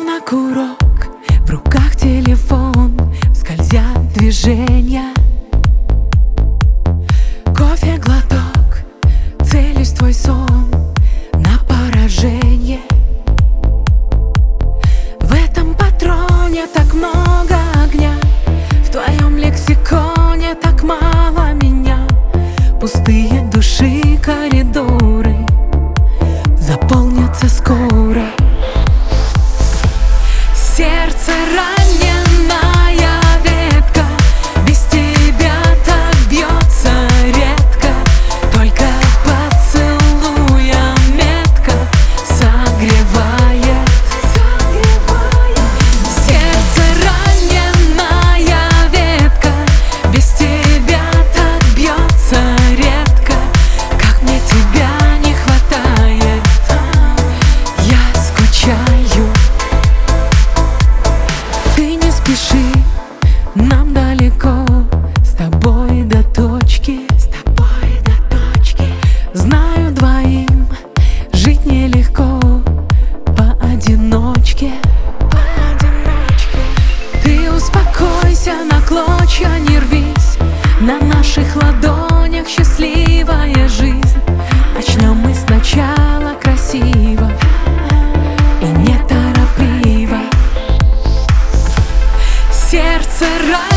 Словно курок, в руках телефон, скользят движения. Кофе глоток, целюсь в твой сон на поражение. В этом патроне так много огня, в твоем лексиконе так мало меня. Пустые души коридоры заполнятся скоро. Сердце раненая ветка, без тебя так бьется редко. Только поцелуя метка согревает. Сердце раненая ветка, без тебя так бьется редко. Как мне тебя не хватает, я скучаю. Ты не спеши, нам далеко, с тобой до точки, с тобой до точки. Знаю, двоим жить нелегко, поодиночке, поодиночке. Ты успокойся, на клочья не рвись, на наших ладонях счастливая жизнь. Начнем мы сначала красиво и неторопливо. Сердце